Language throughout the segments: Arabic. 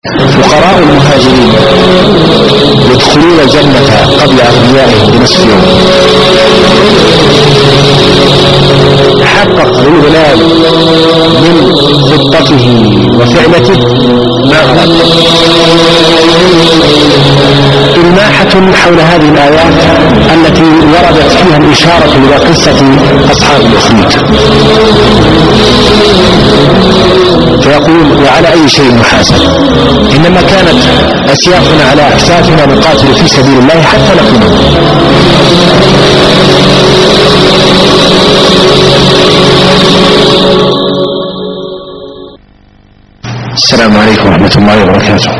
فقراء المهاجرين يدخلون الجنة قبل أغنيائهم بنصف يوم. تحقق للغلام من خطته وفعلته ما أراد. إلماحة حول هذه الآيات التي وردت فيها الإشارة إلى قصة أصحاب الأخدود. فيقول: وعلى أي شيء نحاسب؟ إنما كانت أسيافنا على أكتافنا نقاتل في سبيل الله حتى نكون. السلام عليكم ورحمة الله وبركاته.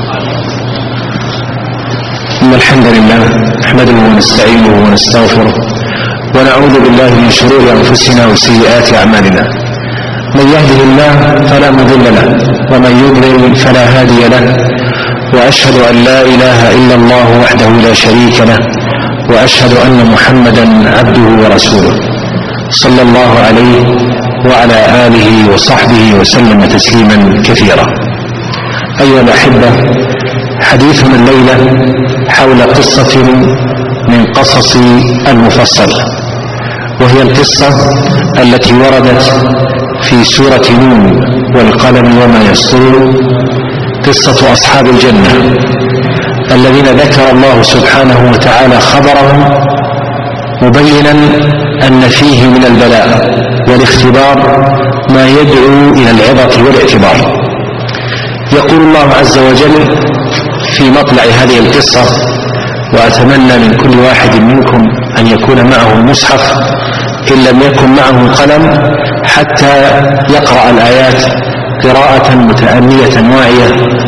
إن الحمد لله نحمده ونستعينه ونستغفره ونعوذ بالله من شرور أنفسنا وسيئات أعمالنا. من يهده الله فلا مضل له ومن يضلل فلا هادي له، وأشهد أن لا إله إلا الله وحده لا شريك له، وأشهد أن محمدا عبده ورسوله صلى الله عليه وعلى آله وصحبه وسلم تسليما كثيرا. أيها الأحبة، حديثنا الليلة حول قصة من قصص المفصل، وهي القصة التي وردت في سورة نون والقلم وما يسطرون، قصة أصحاب الجنة الذين ذكر الله سبحانه وتعالى خبرهم مبينا أن فيه من البلاء والاختبار ما يدعو إلى العظة والاعتبار. يقول الله عز وجل في مطلع هذه القصة: وأتمنى من كل واحد منكم أن يكون معه مصحف إن لم يكن معه قلم حتى يقرأ الآيات قراءة متأنية واعية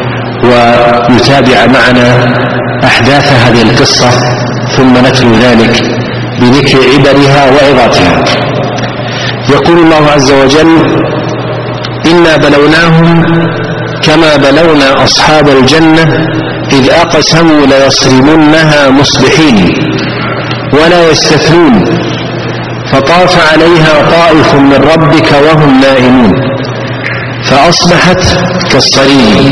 ويتابع معنا أحداث هذه القصة، ثم نتلو ذلك بذكر عبرها وعظاتها. يقول الله عز وجل: إنا بلوناهم كما بلونا أصحاب الجنة إذ أقسموا ليصرمنها مصبحين ولا يستثنون فطاف عليها طائف من ربك وهم نائمون فأصبحت كالصريم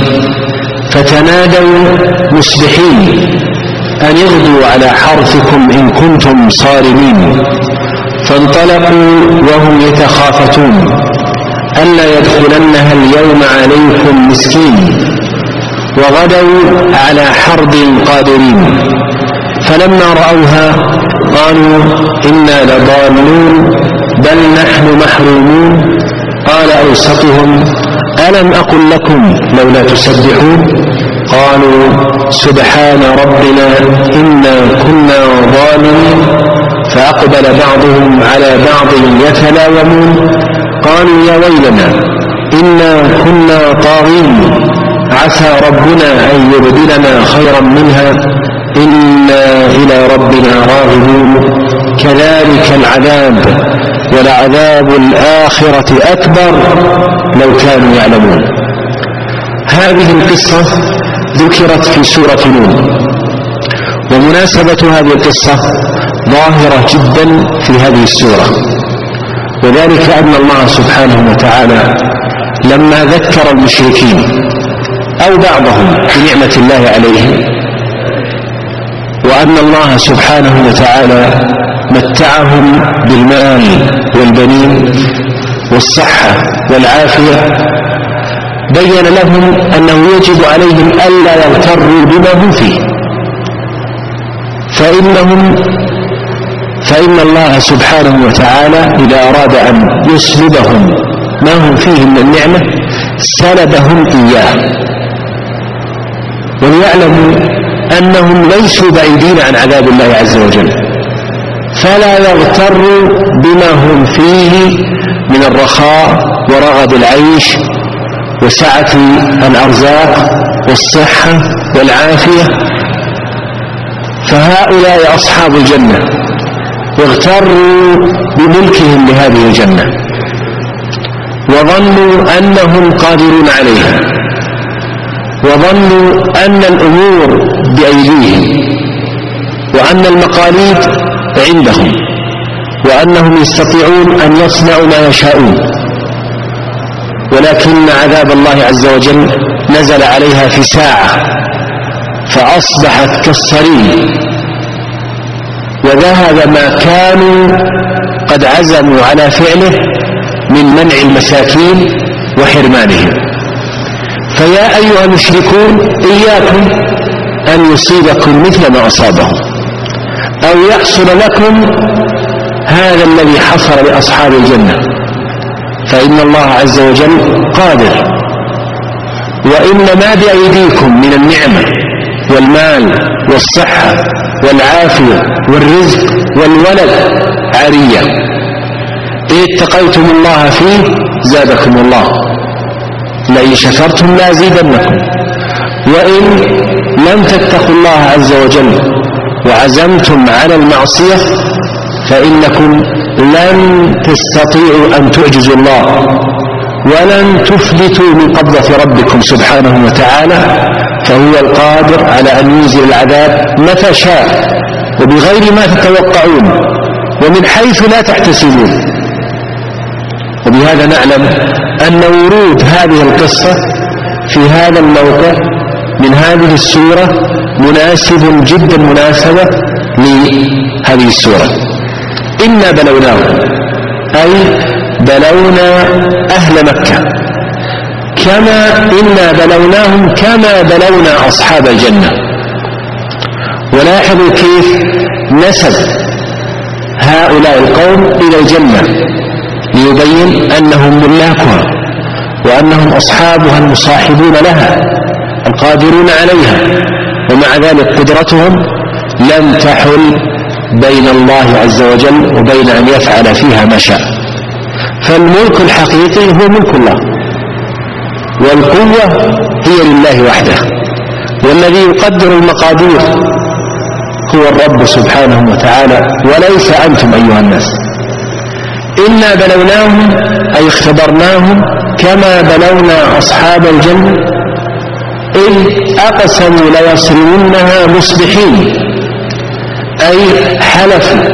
فتنادوا مصبحين أن اغدوا على حرثكم إن كنتم صارمين فانطلقوا وهم يتخافتون ألا يدخلنها اليوم عليكم مسكين وغدوا على حرد قادرين فلما رأوها قالوا إنا لضالون بل نحن محرومون قال أوسطهم ألم أقل لكم لولا تسبحون قالوا سبحان ربنا إنا كنا ظالمين فأقبل بعضهم على بعض يتلاومون قالوا يا ويلنا إنا كنا طاغين عسى ربنا أن يبدلنا خيرا منها إنا إلى ربنا راغبون كذلك العذاب ولعذاب الآخرة أكبر لو كانوا يعلمون. هذه القصة ذكرت في سورة نون، ومناسبة هذه القصة ظاهرة جدا في هذه السورة، وذلك أن الله سبحانه وتعالى لما ذكر المشركين أو بعضهم بنعمة الله عليهم وأن الله سبحانه وتعالى متعهم بالمال والبنين والصحة والعافية، بين لهم أنه يجب عليهم ألا يغتروا بما هم فيه، فإن الله سبحانه وتعالى إذا أراد أن يسلبهم ما هم فيه من النعمة سلبهم إياه، وليعلموا أنهم ليسوا بعيدين عن عذاب الله عز وجل، فلا يغتروا بما هم فيه من الرخاء ورغد العيش وسعة الأرزاق والصحة والعافية. فهؤلاء أصحاب الجنة اغتروا بملكهم لهذه الجنة وظنوا أنهم قادرون عليها، وظنوا أن الأمور بأيديهم وأن المقاليد عندهم وأنهم يستطيعون أن يصنعوا ما يشاءون، ولكن عذاب الله عز وجل نزل عليها في ساعة فأصبحت كالصريم، وذهب ما كانوا قد عزموا على فعله من منع المساكين وحرمانهم. فيا أيها المشركون إياكم أن يصيبكم مثل ما أصابهم أو يحصل لكم هذا الذي حصل لأصحاب الجنة، فإن الله عز وجل قادر، وإن ما بأيديكم من النعمة والمال والصحة والعافية والرزق والولد عارية، إن اتقيتم الله فيه زادكم الله، لئن شكرتم لأزيدنكم، وإن لم تتقوا الله عز وجل وعزمتم على المعصية فإنكم لن تستطيعوا أن تعجزوا الله ولن تفلتوا من قبضة ربكم سبحانه وتعالى، فهو القادر على أن ينزل العذاب متى شاء وبغير ما تتوقعون ومن حيث لا تحتسبون. وبهذا نعلم أن ورود هذه القصة في هذا الموقع من هذه السورة مناسب جدا مناسبة لهذه السورة. إنا بلوناهم أي بلونا أهل مكة كما إنا بلوناهم كما بلونا أصحاب الجنة. ولاحظوا كيف نسب هؤلاء القوم إلى الجنة ليبين أنهم ملاكها وأنهم أصحابها المصاحبون لها القادرون عليها، ومع ذلك قدرتهم لم تحل بين الله عز وجل وبين أن يفعل فيها ما شاء. فالملك الحقيقي هو ملك الله، والقوة هي لله وحده، والذي يقدر المقادير هو الرب سبحانه وتعالى وليس أنتم أيها الناس. إنا بلوناهم أي اختبرناهم كما بلونا أصحاب الجنة إذ أقسموا ليصرمنها مصبحين، أي حلفوا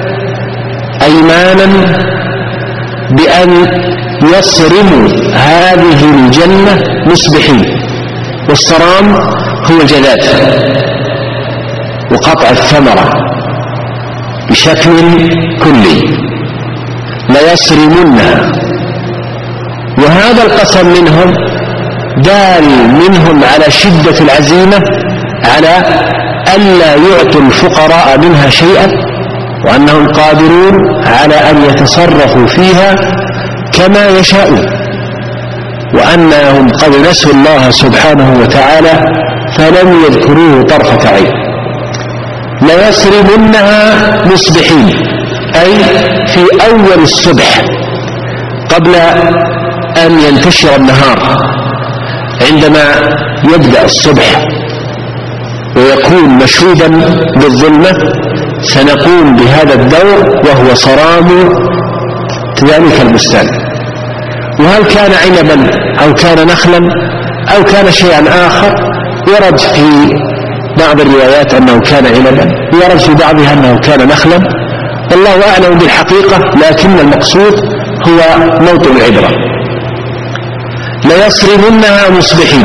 أيمانا بأن يصرموا هذه الجنة مصبحين. والصرام هو الجذاذ وقطع الثمرة بشكل كلي، ليصرمنها. وهذا القسم منهم دال منهم على شدة العزيمة على ألا يعطوا الفقراء منها شيئا، وأنهم قادرون على أن يتصرفوا فيها كما يشاءون، وأنهم قد نسوا الله سبحانه وتعالى فلم يذكروه طرفة عين. ليصرمنها مصبحين أي في أول الصبح قبل أن ينتشر النهار. عندما يبدأ الصبح ويكون مشوبا بالظلمة سنقوم بهذا الدور وهو صرام ذلك البستان. وهل كان عنبا أو كان نخلا أو كان شيئا آخر، ورد في بعض الروايات أنه كان عنبا، ورد في بعضها أنه كان نخلا، والله أعلم بالحقيقة، لكن المقصود هو موطن العبرة. ليصرمنها مصبحين،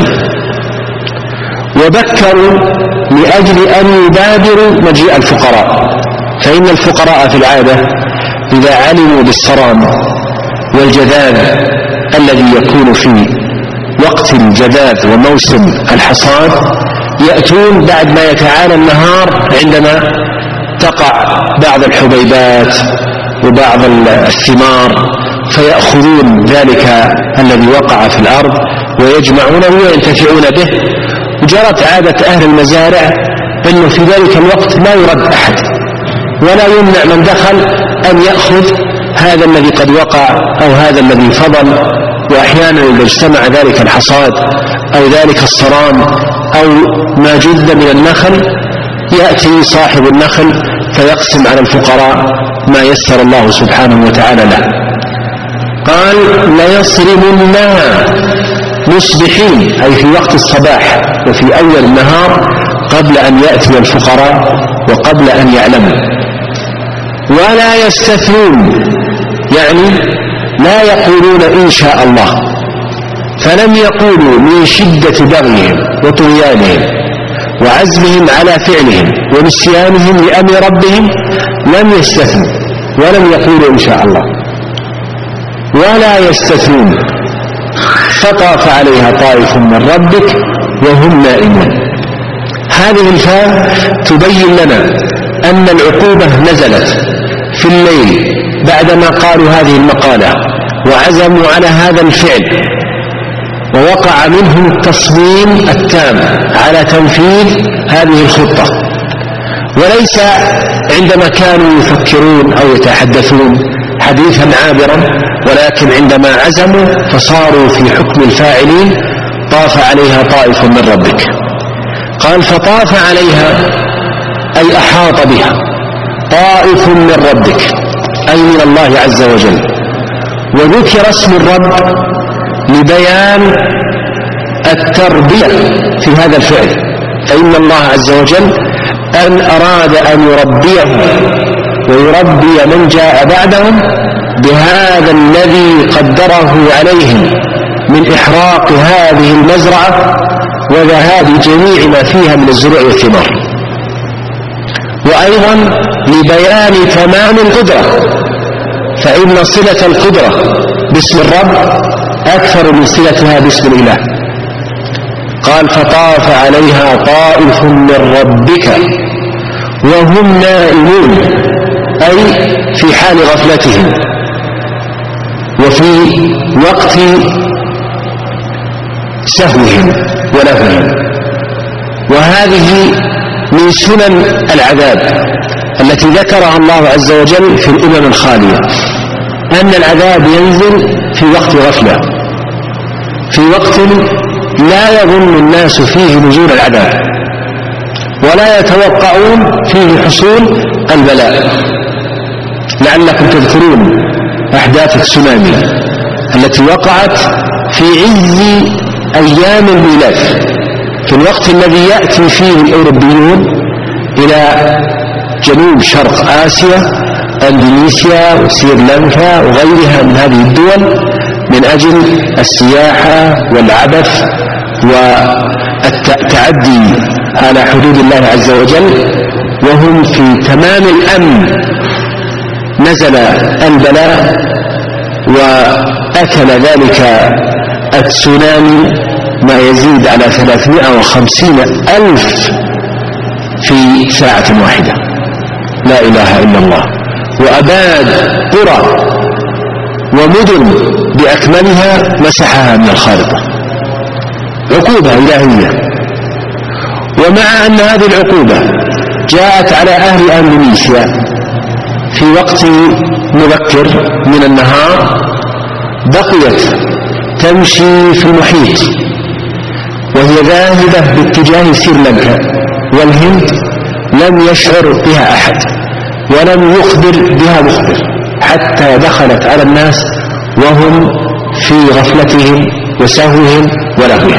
وبكروا لأجل أن يبادروا مجيء الفقراء، فإن الفقراء في العادة إذا علموا بالصرام والجذاذ الذي يكون في وقت الجذاذ وموسم الحصاد يأتون بعد ما يتعالى النهار عندما تقع بعض الحبيبات وبعض الثمار، فيأخذون ذلك الذي وقع في الأرض ويجمعونه وينتفعون به. وجرت عادة أهل المزارع أنه في ذلك الوقت لا يرد أحد ولا يمنع من دخل أن يأخذ هذا الذي قد وقع أو هذا الذي فضل. وأحيانا إذا اجتمع ذلك الحصاد أو ذلك الصرام أو ما جد من النخل يأتي صاحب النخل فيقسم على الفقراء ما يسر الله سبحانه وتعالى له. قال ليصرمنها مصبحين أي في وقت الصباح وفي أول النهار قبل أن يأتي الفقراء وقبل أن يعلموا. ولا يستثنون يعني لا يقولون إن شاء الله، فلم يقولوا من شدة بغيهم وطغيانهم وعزمهم على فعلهم ونسيانهم لأمر ربهم لم يستثنوا ولم يقولوا إن شاء الله ولا يستثنون، فطاف عليها طائف من ربك وهم نائمون. هذه الفاء تبين لنا أن العقوبة نزلت في الليل بعدما قالوا هذه المقالة وعزموا على هذا الفعل، ووقع منهم التصميم التام على تنفيذ هذه الخطة، وليس عندما كانوا يفكرون أو يتحدثون حديثا عابرا، ولكن عندما عزموا فصاروا في حكم الفاعلين. طاف عليها طائف من ربك، قال فطاف عليها أي أحاط بها طائف من ربك أي من الله عز وجل، وذكر اسم الرب لبيان التربية في هذا الفعل، فإن الله عز وجل أن أراد أن يربيه ويربي من جاء بعدهم بهذا الذي قدره عليهم من إحراق هذه المزرعة وذهاب جميع ما فيها من الزروع والثمار، وأيضا لبيان تمام القدرة، فإن صلة القدرة باسم الرب أكثر من صلتها باسم الإله. قال فطاف عليها طائف من ربك وهم نائمون أي في حال غفلتهم وفي وقت سهوهم ولهوهم. وهذه من سنن العذاب التي ذكرها الله عز وجل في الأمم الخالية، أن العذاب ينزل في وقت غفلة، في وقت لا يظن الناس فيه نزول العذاب ولا يتوقعون فيه حصول البلاء. لعلكم تذكرون أحداث التسونامي التي وقعت في عز أيام الميلاد، في الوقت الذي يأتي فيه الأوروبيون إلى جنوب شرق آسيا، أندونيسيا وسريلانكا وغيرها من هذه الدول، من أجل السياحة والعبث والتعدي على حدود الله عز وجل، وهم في تمام الأمن. نزل البلاء وأكل ذلك التسونامي ما يزيد على 350,000 في ساعة واحدة، لا إله إلا الله، وأباد قرى ومدن بأكملها مسحها من الخارطة. عقوبة إلهية. ومع أن هذه العقوبة جاءت على أهل أندونيسيا في وقت مبكر من النهار، بقيت تمشي في المحيط وهي ذاهبة باتجاه سريلانكا والهند، لم يشعر بها أحد ولم يخبر بها مخبر، حتى دخلت على الناس وهم في غفلتهم وسهوهم ولهوهم.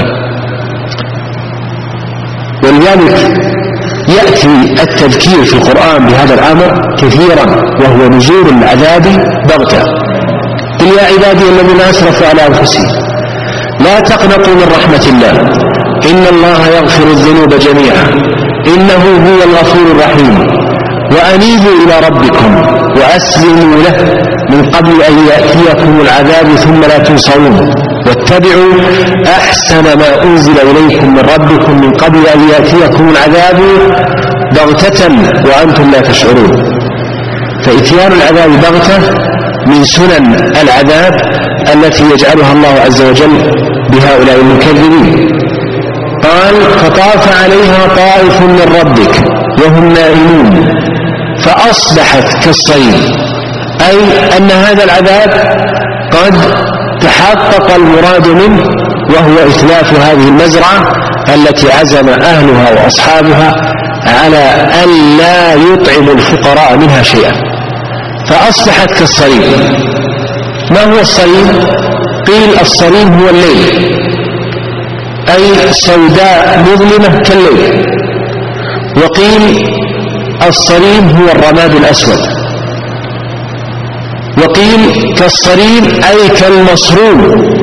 ولذلك يأتي التذكير في القرآن بهذا الأمر كثيرا، وهو نزول العذاب بغتة. قل يا عبادي الذين أسرفوا على أنفسهم لا تقنطوا من رحمة الله إن الله يغفر الذنوب جميعا إنه هو الغفور الرحيم وأنيبوا إلى ربكم وأسلموا له من قبل أن يأتيكم العذاب ثم لا تنصرون واتبعوا أحسن ما أنزل إليكم من ربكم من قبل أن يأتيكم العذاب بغتة وأنتم لا تشعرون. فإتيان العذاب بغتة من سنن العذاب التي يجعلها الله عز وجل بهؤلاء المكذبين. قال فطاف عليها طائف من ربك وهم نائمون فأصبحت كالصريم، أي أن هذا العذاب قد تحقق المراد منه، وهو إتلاف هذه المزرعة التي عزم أهلها وأصحابها على أن لا يطعم الفقراء منها شيئا، فأصبحت كالصريم. ما هو الصريم؟ قيل الصريم هو الليل، أي سوداء مظلمة كالليل، وقيل الصريم هو الرماد الأسود، وقيل كالصريم أي كالمصروم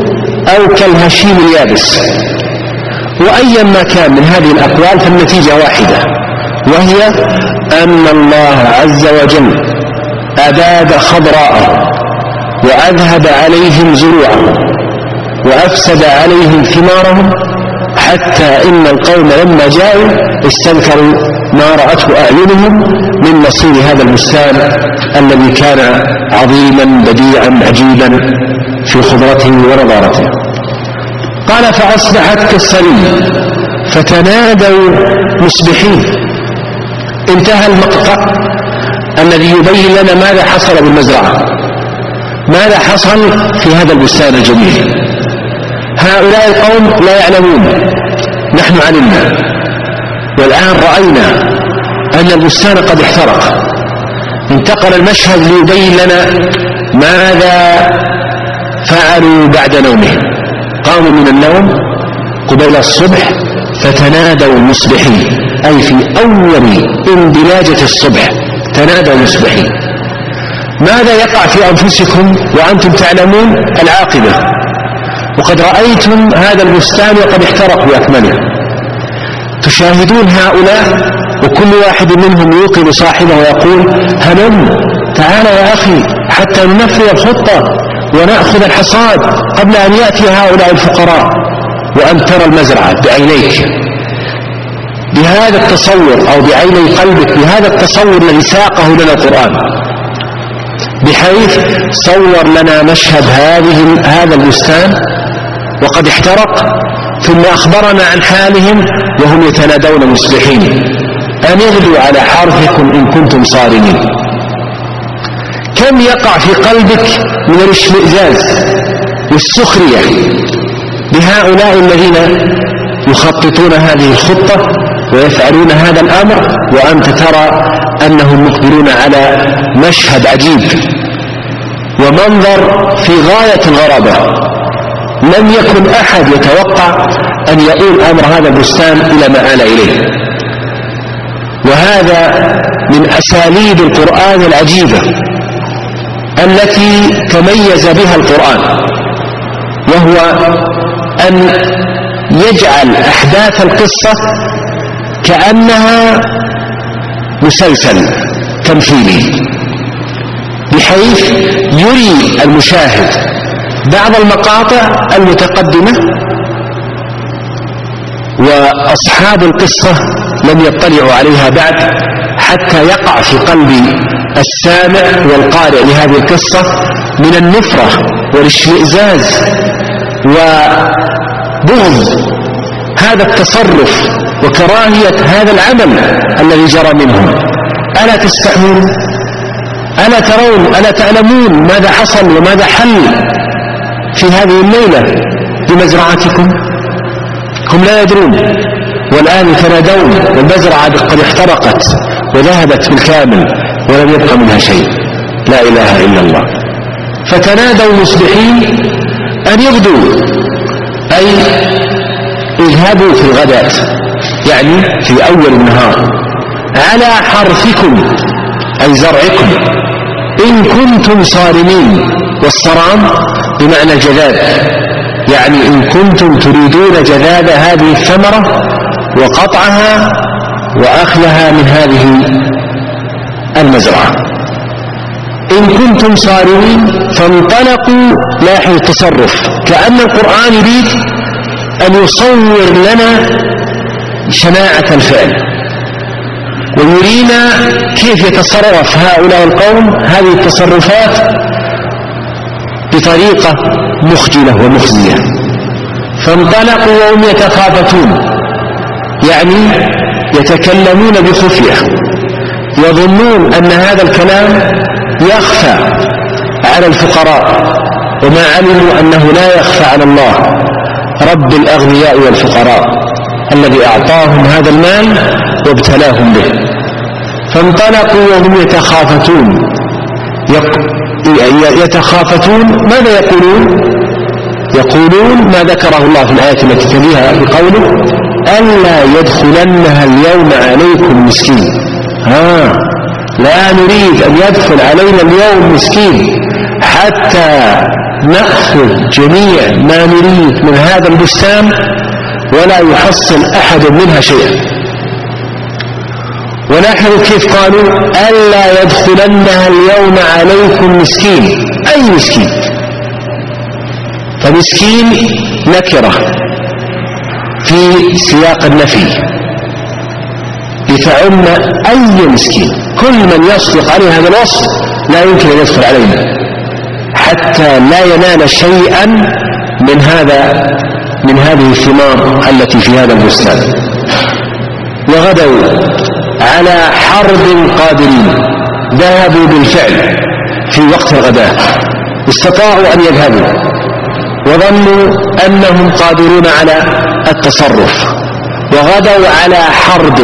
أو كالهشيم اليابس. وأيا ما كان من هذه الأقوال فالنتيجة واحدة، وهي أن الله عز وجل أباد خضراءه وأذهب عليهم زروعهم وأفسد عليهم ثمارهم، حتى إن القوم لما جاءوا استنكروا ما رأته أعينهم من مصير هذا البستان الذي كان عظيما بديعا عجيبا في خضرته ونضارته. قال فأصبحت كالصريم فتنادوا مصبحين. انتهى المقطع الذي يبين لنا ماذا حصل بالمزرعة، ماذا حصل في هذا البستان الجميل. هؤلاء القوم لا يعلمون، نحن علمنا والآن رأينا أن البستان قد احترق. انتقل المشهد ليبين لنا ماذا فعلوا بعد نومهم. قاموا من النوم قبيل الصبح فتنادوا مصبحين، أي في أول اندلاجة الصبح تنادوا مصبحين. ماذا يقع في أنفسكم وأنتم تعلمون العاقبة، وقد رأيتم هذا البستان وقد احترق بأكمله؟ تشاهدون هؤلاء وكل واحد منهم يوقظ صاحبه ويقول هلم تعال يا أخي حتى ننفذ الخطة ونأخذ الحصاد قبل أن يأتي هؤلاء الفقراء. وأن ترى المزرعة بعينيك بهذا التصور أو بعيني قلبك بهذا التصور الذي ساقه لنا القرآن، بحيث صور لنا مشهد هذا البستان وقد احترق، ثم أخبرنا عن حالهم وهم يتنادون مصبحين أن يغدوا على حرثكم إن كنتم صارمين. كم يقع في قلبك من الاشمئزاز والسخرية بهؤلاء الذين يخططون هذه الخطة ويفعلون هذا الأمر، وأنت ترى أنهم مقبلون على مشهد عجيب ومنظر في غاية الغرابة. لم يكن أحد يتوقع أن يؤول أمر هذا البستان إلى ما آل إليه. وهذا من أساليب القرآن العجيبة التي تميز بها القرآن، وهو أن يجعل أحداث القصة كأنها مسلسل تمثيلي، بحيث يري المشاهد بعض المقاطع المتقدمة وأصحاب القصة لم يطلعوا عليها بعد، حتى يقع في قلب السامع والقارئ لهذه القصة من النفرة والاشمئزاز وبغض هذا التصرف وكراهية هذا العمل الذي جرى منهم. ألا تستحمون؟ ألا ترون؟ ألا تعلمون ماذا حصل وماذا حل في هذه الليلة بمزرعتكم؟ هم لا يدرون، والآن يتنادون والمزرعة قد احترقت وذهبت بالكامل ولم يبقى منها شيء. لا إله إلا الله. فتنادوا مصبحين أن يغدوا، أي اذهبوا في الغداة، يعني في أول النهار، على حرثكم أي زرعكم، إن كنتم صارمين. والصرام بمعنى الجذاب، يعني إن كنتم تريدون جذاب هذه الثمرة وقطعها وأخذها من هذه المزرعة. إن كنتم صارمين فانطلقوا. لاحظ التصرف، كأن القرآن يريد أن يصور لنا شناعة الفعل ويرينا كيف يتصرف هؤلاء القوم هذه التصرفات بطريقة مخجلة ومخزية. فانطلقوا وهم يتخافتون، يعني يتكلمون بخفية، يظنون أن هذا الكلام يخفى على الفقراء، وما علموا أنه لا يخفى على الله رب الأغنياء والفقراء الذي أعطاهم هذا المال وابتلاهم به. فانطلقوا وهم يتخافتون. يتخافتون ماذا يقولون؟ يقولون ما ذكره الله في الآية التي تليها بقوله ألا يدخلنها اليوم عليكم مسكين. لا نريد أن يدخل علينا اليوم مسكين حتى نأخذ جميع ما نريد من هذا البستان ولا يحصل أحد منها شيئا. ونحن كيف قالوا ألا يدخلنها اليوم عليكم مسكين. أي مسكين؟ فمسكين نكرة في سياق النفي لتعم أي مسكين، كل من يصدق عليه هذا الوصف لا يمكن أن يدخل علينا حتى لا ينال شيئا من هذه الثمار التي في هذا البستان. وغدوا على حرب قادرين، ذهبوا بالفعل في وقت الغداء، استطاعوا أن يذهبوا وظنوا أنهم قادرون على التصرف، وغدوا على حرب.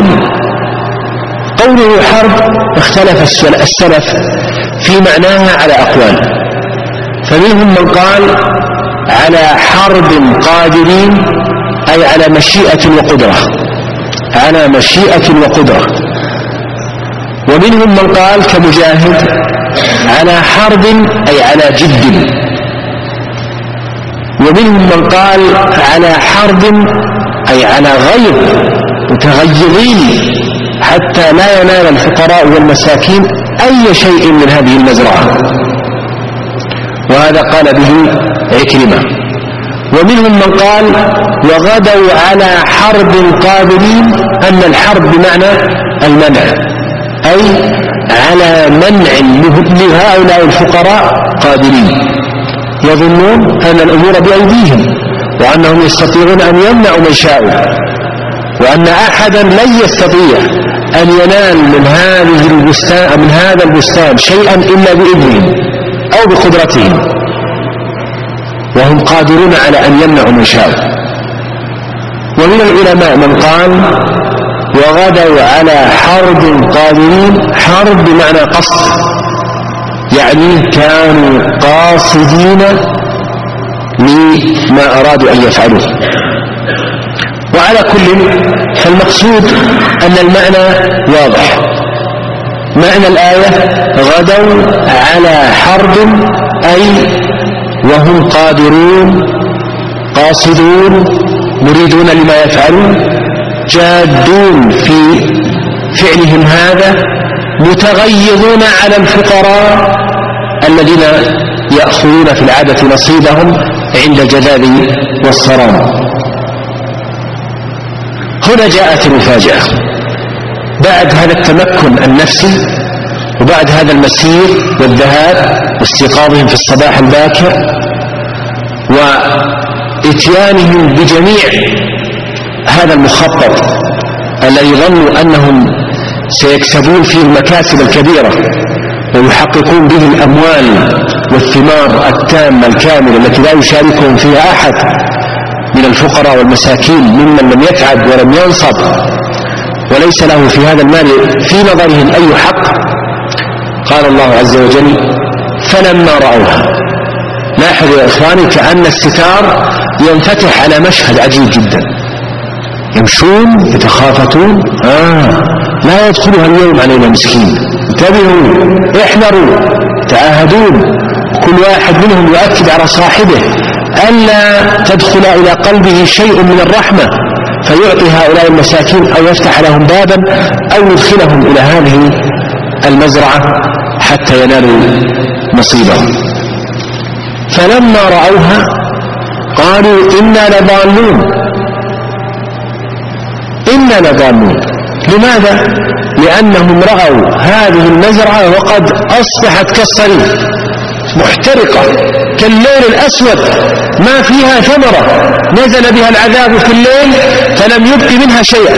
قوله حرب اختلف السلف في معناها على أقوال، فمنهم من قال على حرب قادرين أي على مشيئة وقدرة، على مشيئة وقدرة. ومنهم من قال كمجاهد على حرب أي على جد. ومنهم من قال على حرب أي على غيظ، متغيظين حتى لا ينال الفقراء والمساكين أي شيء من هذه المزرعة، وهذا قال به عكرمة. ومنهم من قال وغدوا على حرب قادرين، أن الحرب بمعنى المنع، أي على منع لهؤلاء الفقراء قادرين، يظنون أن الأمور بأيديهم وأنهم يستطيعون أن يمنعوا من شاءوا، وأن أحدا لن يستطيع أن ينال من هذا البستان شيئا إلا بإذنهم أو بقدرتهم، وهم قادرون على أن يمنعوا من شاءوا. ومن العلماء من قال وغدوا على حرب قادرين، حرب بمعنى قصد، يعني كانوا قاصدين لما أرادوا أن يفعلوه. وعلى كل فالمقصود أن المعنى واضح. معنى الآية غدوا على حرب أي وهم قادرون قاصدون مريدون لما يفعلون، جادون في فعلهم هذا، متغيظون على الفقراء الذين يأخذون في العادة نصيبهم عند الجذاذ والصرام. هنا جاءت المفاجأة بعد هذا التمكن النفسي وبعد هذا المسير والذهاب واستيقاظهم في الصباح الباكر وإتيانهم بجميع هذا المخطط الذي ظنوا أنهم سيكسبون فيه المكاسب الكبيرة ويحققون به الأموال والثمار التامة الكاملة التي لا يشاركهم فيها أحد من الفقراء والمساكين ممن لم يتعب ولم ينصب وليس له في هذا المال في نظرهم أي حق. قال الله عز وجل فلما رأوها. لاحظوا يا إخواني كأن الستار ينفتح على مشهد عجيب جدا، يمشون يتخافتون لا يدخلها اليوم علينا مسكين، انتبهوا احذروا تعاهدون، كل واحد منهم يؤكد على صاحبه ألا تدخل إلى قلبه شيء من الرحمة فيعطي هؤلاء المساكين أو يفتح لهم بابا أو يدخلهم إلى هذه المزرعة حتى ينالوا نصيبهم. فلما رأوها قالوا إنا لضالون. إنا لضالون لماذا؟ لأنهم رأوا هذه المزرعة وقد أصبحت كالصريف محترقة كالليل الأسود، ما فيها ثمرة، نزل بها العذاب في الليل فلم يبق منها شيئا.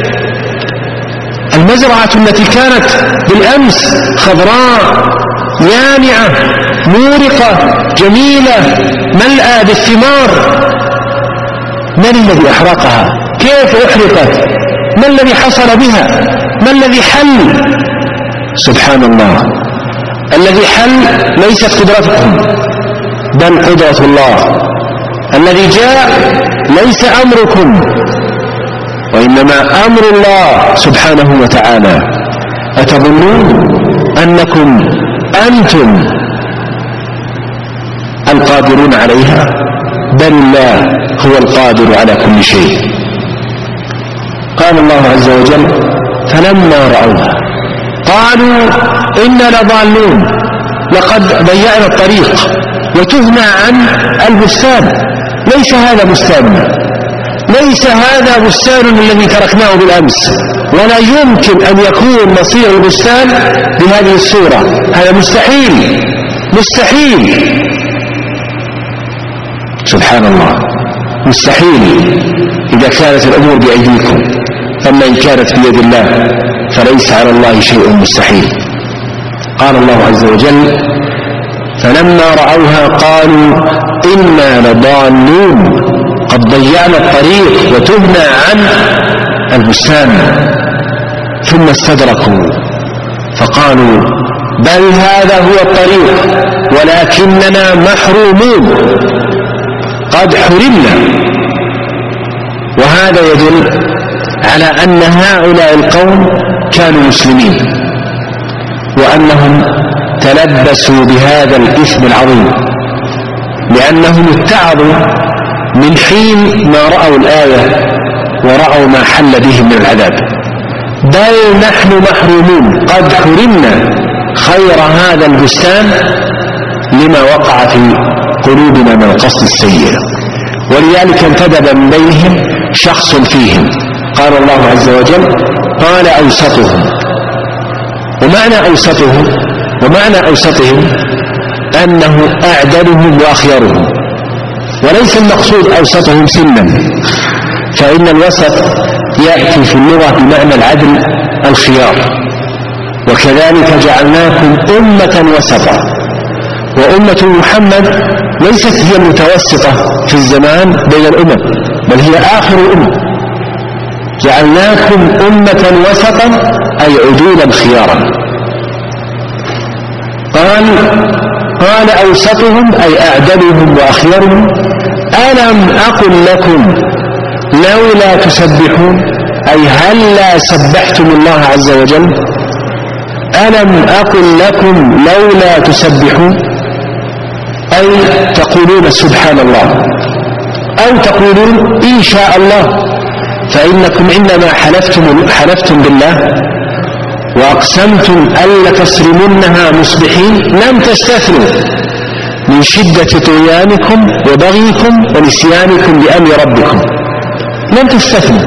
المزرعة التي كانت بالأمس خضراء يانعة مورقة جميلة ملأى بالثمار، من الذي أحرقها؟ كيف أحرقت؟ ما الذي حصل بها؟ ما الذي حل؟ سبحان الله، الذي حل ليست قدرتكم بل قدرة الله، الذي جاء ليس أمركم وإنما أمر الله سبحانه وتعالى. أتظنون أنكم أنتم قادرون عليها؟ بل الله هو القادر على كل شيء. قال الله عز وجل: فلما رأوها قالوا إنا لضالون، لقد ضيعنا الطريق وتهنا عن البستان. ليس هذا بستاننا، ليس هذا بستان الذي تركناه بالأمس، ولا يمكن أن يكون مصير البستان بهذه الصورة. هذا مستحيل مستحيل. سبحان الله، مستحيل إذا كانت الأمور بأيديكم، أما إن كانت بيد الله فليس على الله شيء مستحيل. قال الله عز وجل: فلما رأوها قالوا إنا لضالون، قد ضيعنا الطريق وتهنا عن البستان. ثم استدركوا فقالوا بل هذا هو الطريق ولكننا محرومون، قد حرمنا. وهذا يدل على أن هؤلاء القوم كانوا مسلمين، وأنهم تلبسوا بهذا الإثم العظيم، لأنهم اتعظوا من حين ما رأوا الآية ورأوا ما حل بهم من العذاب. بل نحن محرومون، قد حرمنا خير هذا البستان لما وقع في قلوبنا من القصد السيء. ولذلك انتدب من بينهم شخص فيهم. قال الله عز وجل: قال أوسطهم. ومعنى أوسطهم أنه أعدلهم وأخيرهم، وليس المقصود أوسطهم سنا، فإن الوسط يأتي في اللغة بمعنى العدل الخيار. وكذلك جعلناكم أمة وسطا، وأمة محمد ليست هي المتوسطة في الزمان بين الأمم، بل هي آخر الأمم. جعلناكم أمة وسطا أي عدولا خيارا. قال أوسطهم أي أعدلهم وأخيرهم: ألم أقل لكم لولا تسبحون، أي هل لا سبحتم الله عز وجل؟ ألم أقل لكم لولا تسبحون، أي تقولون سبحان الله، أو تقولون إن شاء الله. فإنكم عندما حلفتم بالله وأقسمتم ألا تصرمنها مصبحين لم تستثنوا من شدة طغيانكم وبغيكم ونسيانكم لأمر ربكم، لم تستثنوا.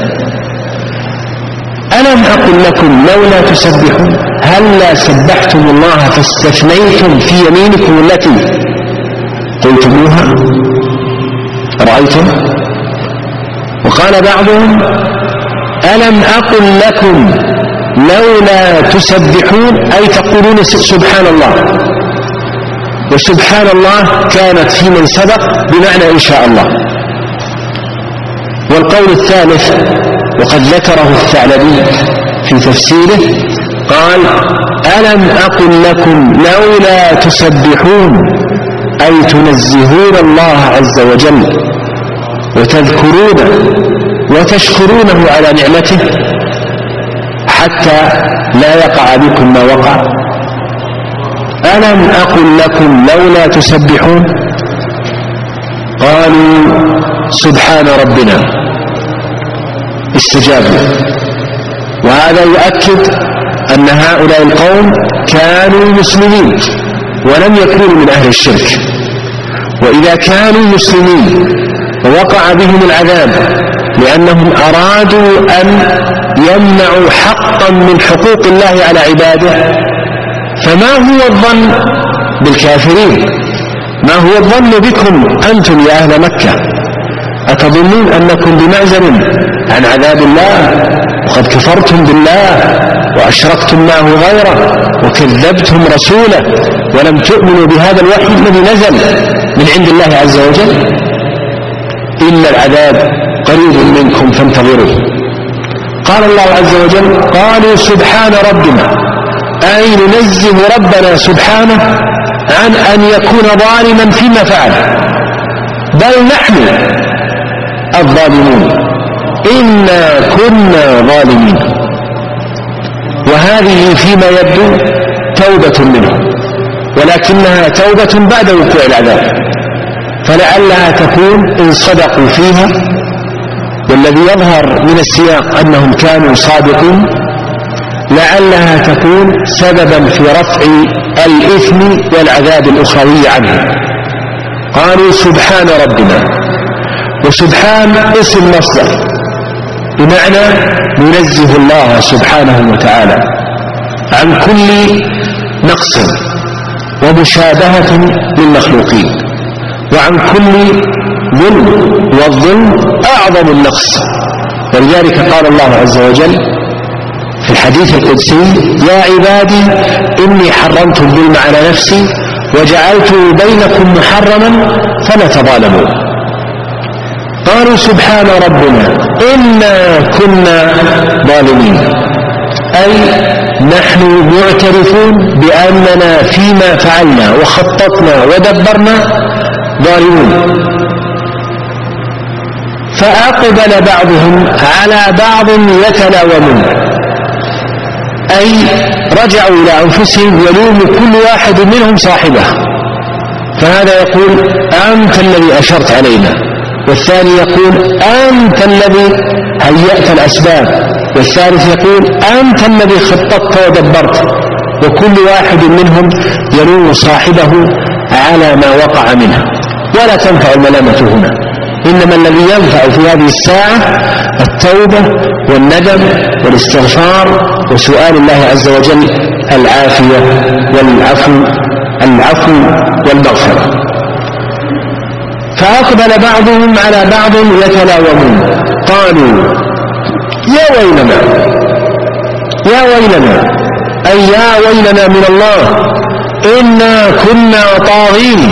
ألم أقل لكم لولا تسبحون، هل لا سبحتم الله فاستثنيتم في يمينكم التي قلتموها؟ رأيتم؟ وقال بعضهم: ألم أقل لكم لولا تسبحون، أي تقولون سبحان الله. وسبحان الله كانت في من سبق بمعنى إن شاء الله. والقول الثالث وقد ذكره الثعلبي في تفسيره قال: ألم أقل لكم لولا تسبحون، أي تنزهون الله عز وجل وتذكرونه وتشكرونه على نعمته حتى لا يقع بكم ما وقع. ألم أقل لكم لولا تسبحون؟ قالوا سبحان ربنا، استجابوا. وهذا يؤكد أن هؤلاء القوم كانوا مسلمين ولم يكونوا من أهل الشرك. وإذا كانوا مسلمين ووقع بهم العذاب لأنهم أرادوا أن يمنعوا حقا من حقوق الله على عباده، فما هو الظن بالكافرين؟ ما هو الظن بكم أنتم يا أهل مكة؟ أتظنون أنكم بمعزل عن عذاب الله وقد كفرتم بالله وأشركتم معه غيره وكذبتم رسوله ولم تؤمنوا بهذا الوحي الذي نزل من عند الله عز وجل؟ إن العذاب قريب منكم فانتظروا. قال الله عز وجل: قالوا سبحان ربنا، أي ننزه ربنا سبحانه عن أن يكون ظالما فيما فعل، بل نحن الظالمون، إنا كنا ظالمين. وهذه فيما يبدو توبة منه، ولكنها توبة بعد وقوع العذاب. فلعلها تكون إن صدقوا فيها، والذي يظهر من السياق أنهم كانوا صادقين، لعلها تكون سببا في رفع الإثم والعذاب الأخروي عنه. قالوا سبحان ربنا، وسبحان اسم مصدر بمعنى ننزه الله سبحانه وتعالى عن كل نقص ومشابهة للمخلوقين، وعن كل ظلم، والظلم أعظم النقص. ولذلك قال الله عز وجل في الحديث القدسي: يا عبادي إني حرمت الظلم على نفسي وجعلته بينكم محرما فلا تظالموا. قالوا سبحان ربنا إنا كنا ظالمين، أي نحن معترفون بأننا فيما فعلنا وخططنا ودبرنا ظالمون. فأقبل بعضهم على بعض يتلاومون، أي رجعوا إلى أنفسهم يلوم كل واحد منهم صاحبه، فهذا يقول أنت الذي أشرت علينا، والثاني يقول أنت الذي هيأت الأسباب، والثالث يقول أنت الذي خططت ودبرت، وكل واحد منهم يلوم صاحبه على ما وقع منه. ولا تنفع الملامة هنا، إنما الذي ينفع في هذه الساعة التوبة والندم والاستغفار وسؤال الله عز وجل العافية والعفو والمغفرة. فأقبل بعضهم على بعض يتلاومون، قالوا يا ويلنا يا ويلنا، أي يا ويلنا من الله، إنا كنا طاغين.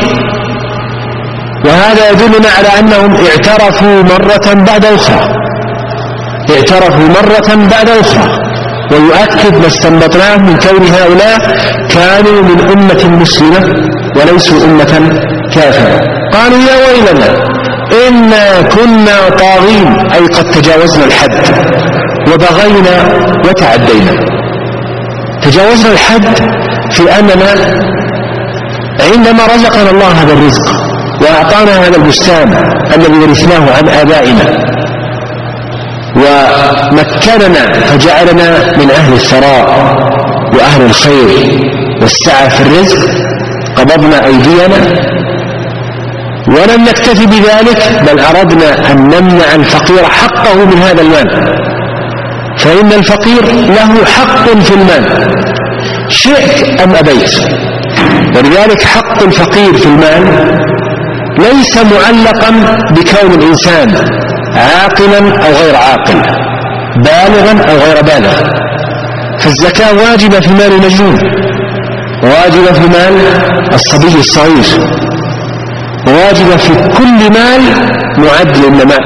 وهذا يدلنا على أنهم اعترفوا مرة بعد أخرى، اعترفوا مرة بعد أخرى، ويؤكد ما استنبطناه من كون هؤلاء كانوا من أمة مسلمة وليسوا أمة كافرة. قالوا يا ويلنا إنا كنا طاغين، أي قد تجاوزنا الحد وبغينا وتعدينا. تجاوزنا الحد في أننا عندما رزقنا الله هذا الرزق وأعطانا هذا البستان الذي ورثناه عن آبائنا ومكننا فجعلنا من أهل الثراء وأهل الخير والسعة في الرزق، قبضنا أيدينا ولم نكتفي بذلك، بل أردنا أن نمنع الفقير حقه من هذا المال، فإن الفقير له حق في المال شئت أم أبيت. ولذلك حق الفقير في المال ليس معلقا بكون الإنسان عاقلا أو غير عاقل، بالغا أو غير بالغ. فالزكاة واجبة في مال المجنون، واجبة في مال الصبي الصغير، واجبة في كل مال معد للنماء،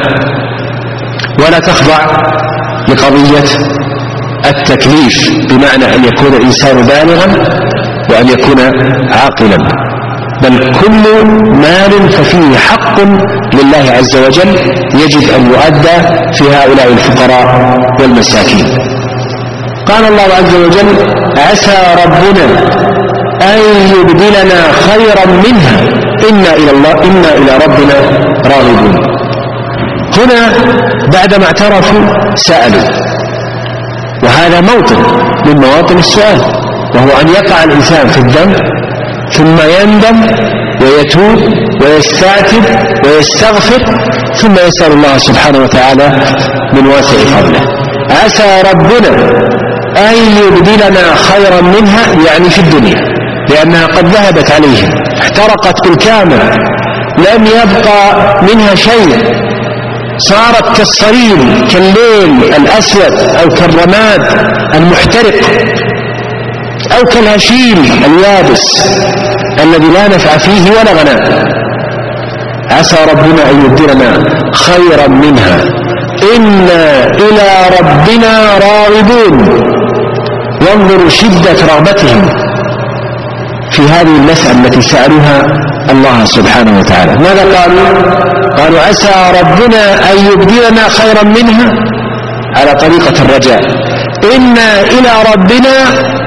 ولا تخضع لقضية التكليف بمعنى أن يكون الإنسان بالغا وأن يكون عاقلا، بل كل مال ففيه حق لله عز وجل يجب أن يؤدى في هؤلاء الفقراء والمساكين. قال الله عز وجل عسى ربنا أن يبدلنا خيرا منها إنا إلى ربنا راغبون. هنا بعدما اعترفوا سألوا، وهذا موطن من مواطن السؤال، وهو أن يقع الإنسان في الذنب ثم يندم ويتوب ويستعتب ويستغفر ثم يسأل الله سبحانه وتعالى من واسع فضله. عسى ربنا أن يبدلنا خيرا منها، يعني في الدنيا، لأنها قد ذهبت عليهم، احترقت بالكامل، لم يبقى منها شيء، صارت كالصريم كالليل الأسود أو كالرماد المحترق أو كالهشيم اليابس الذي لا نفع فيه ولا غناء. عسى ربنا أن يبدلنا خيرا منها إنا إلى ربنا راغبون. وانظروا شدة رغبتهم في هذه المسألة التي سألوها الله سبحانه وتعالى. ماذا قالوا عسى ربنا أن يبدلنا خيرا منها على طريقة الرجاء، إنا إلى ربنا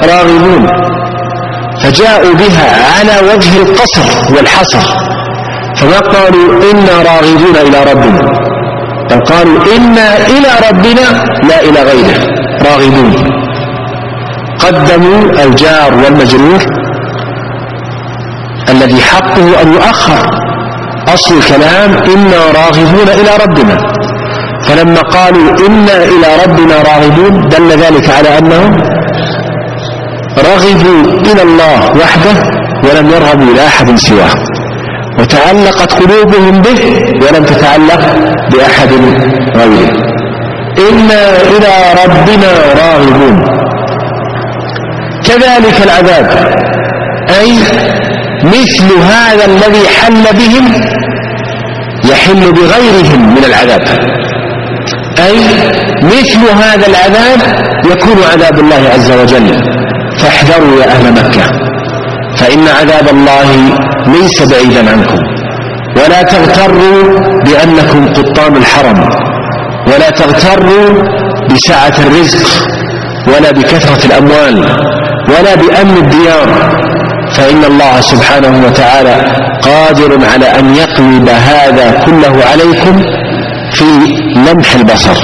راغبون، فجاءوا بها على وجه القصر والحصر، فما قالوا إنا راغبون إلى ربنا، بل قالوا إنا إلى ربنا لا إلى غيره راغبون. قدموا الجار والمجرور الذي حقه أن يؤخر. أصل الكلام إنا راغبون إلى ربنا، فلما قالوا إنا إلى ربنا راغبون دل ذلك على أنهم رغبوا إلى الله وحده ولم يرغبوا إلى أحد سواه، وتعلقت قلوبهم به ولم تتعلق بأحد غيره. إنا إلى ربنا راغبون. كذلك العذاب، أي مثل هذا الذي حل بهم يحل بغيرهم من العذاب، أي مثل هذا العذاب يكون عذاب الله عز وجل. فاحذروا يا أهل مكة، فإن عذاب الله ليس بعيدا عنكم، ولا تغتروا بأنكم قطام الحرم، ولا تغتروا بسعة الرزق، ولا بكثرة الأموال، ولا بأمن الديار، فإن الله سبحانه وتعالى قادر على أن يقلب هذا كله عليكم في لمح البصر.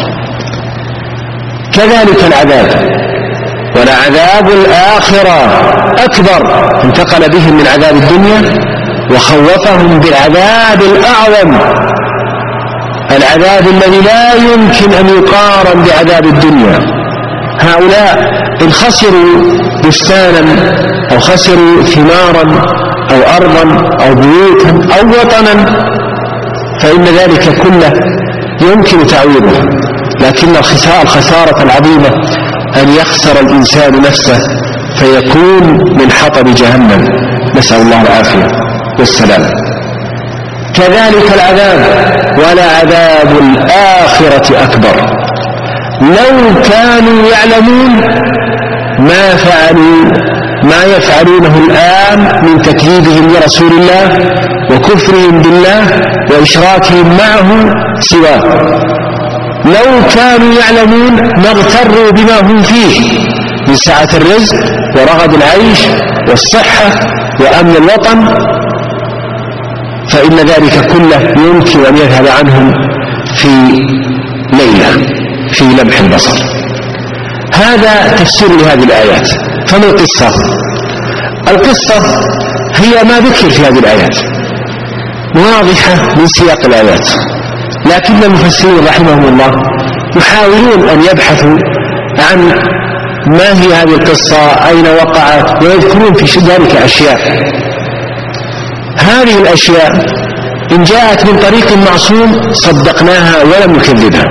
كذلك العذاب، ولعذاب الآخرة أكبر، انتقل بهم من عذاب الدنيا وخوفهم بالعذاب الأعظم، العذاب الذي لا يمكن أن يقارن بعذاب الدنيا. هؤلاء إن خسروا بستانا أو خسروا ثمارا أو أرضا أو بيوتا أو وطنا فإن ذلك كله يمكن تعويضه، لكن الخسارة العظيمة أن يخسر الإنسان نفسه فيكون من حطب جهنم، نسأل الله العافية والسلام. كذلك العذاب، ولعذاب الآخرة أكبر. لو كانوا يعلمون ما فعلوا ما يفعلونه الآن من تكذيبهم لرسول الله وكفرهم بالله وإشراكهم معه سواه. لو كانوا يعلمون ما اغتروا بما هم فيه من سعة الرزق ورغد العيش والصحة وأمن الوطن، فإن ذلك كله يمكن أن يذهب عنهم في ليلة في لمح البصر. هذا تفسير لهذه الآيات. فما القصة؟ القصة هي ما ذكر في هذه الآيات، واضحة من سياق الآيات، لكن المفسرين رحمهم الله يحاولون أن يبحثوا عن ما هي هذه القصة، أين وقعت، ويذكرون في ذلك أشياء. هذه الأشياء إن جاءت من طريق معصوم صدقناها ولم نكذبها،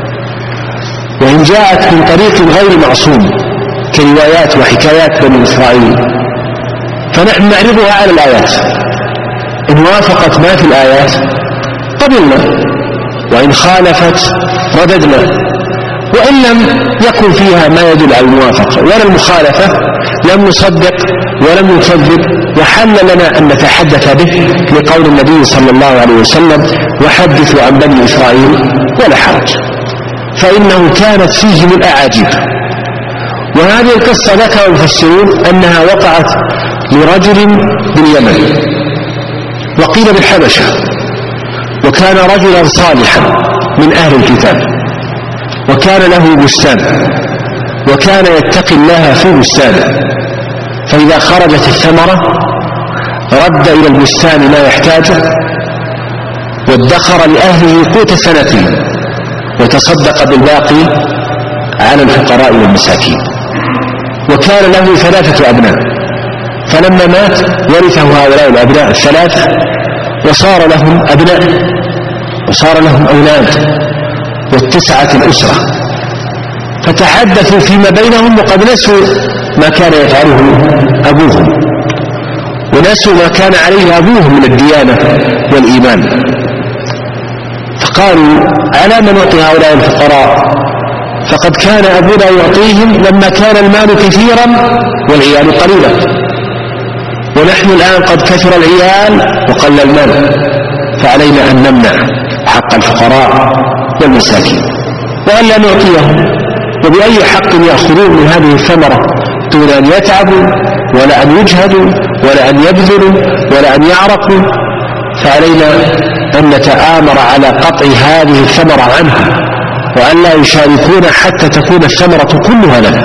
وإن جاءت من طريق غير معصوم كروايات وحكايات بني إسرائيل فنحن نعرضها على الآيات. إن وافقت ما في الآيات قبلنا، وإن خالفت رددنا، وإن لم يكن فيها ما يدل على الموافقة ولا المخالفة لم نصدق ولم نكذب، وحل لنا أن نتحدث به لقول النبي صلى الله عليه وسلم: وحدثوا عن بني إسرائيل ولا حرج، فإنه كانت فيهم الأعاجيب. وهذه القصة ذكر المفسرون أنها وقعت لرجل باليمن وقيل بالحبشة، وكان رجلا صالحا من أهل الكتاب، وكان له بستان، وكان يتقي الله في بستانه، فإذا خرجت الثمرة رد إلى البستان ما يحتاجه، وادخر لأهله قوت سنته، وتصدق بالباقي على الفقراء والمساكين. وكان له 3 أبناء، فلما مات ورثه هؤلاء الأبناء 3 وصار لهم أبناء وصار لهم أولاد، واتسعت الأسرة، فتحدثوا فيما بينهم وقد نسوا ما كان يفعله أبوهم، ونسوا ما كان عليه أبوهم من الديانة والإيمان، فقالوا: على من نعطي هؤلاء الفقراء؟ فقد كان أبونا يعطيهم لما كان المال كثيرا والعيال قليلا، ونحن الآن قد كثر العيال وقل المال، فعلينا أن نمنع حق الفقراء والمساكين وأن لا نعطيهم. وبأي حق يأخذون من هذه الثمرة دون أن يتعبوا ولا أن يجهدوا ولا أن يبذلوا ولا أن يعرقوا؟ فعلينا أن نتآمر على قطع هذه الثمرة عنها، وأن لا يشاركون حتى تكون الثمرة كلها لنا.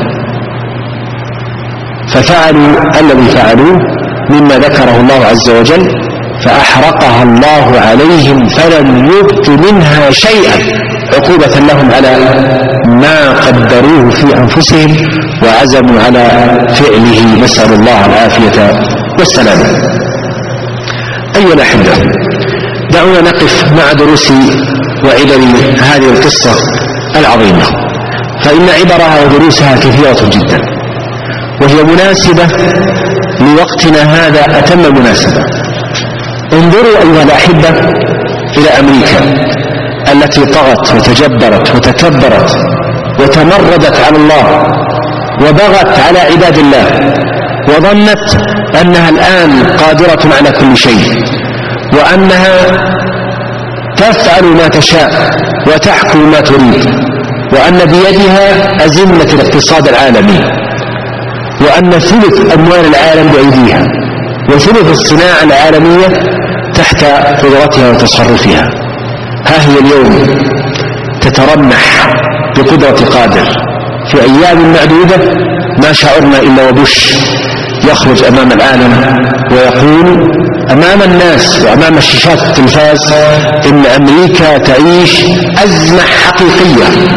ففعلوا الذي فعلوه مما ذكره الله عز وجل، فأحرقها الله عليهم فلم يبق منها شيئا عقوبة لهم على ما قدروه في أنفسهم وعزموا على فعله. نسأل الله العافية والسلامة. أيها الأحبة، دعونا نقف مع دروس وعبر هذه القصة العظيمة، فإن عبرها ودروسها كثيرة جدا، وهي مناسبة لوقتنا هذا أتم مناسبة. انظروا أيها الأحبة إلى أمريكا التي طغت وتجبرت وتكبرت وتمردت على الله وبغت على عباد الله، وظنت أنها الآن قادرة على كل شيء، وأنها تفعل ما تشاء وتحكم ما تريد، وأن بيدها أزمة الاقتصاد العالمي، وأن ثلث أموال العالم بأيديها، وثلث الصناعة العالمية تحت قدرتها وتصرفها. ها هي اليوم تترنح بقدرة قادر. في أيام معدودة ما شعرنا إلا وبش يخرج أمام العالم ويقول أمام الناس وأمام شاشات التلفاز إن أمريكا تعيش أزمة حقيقية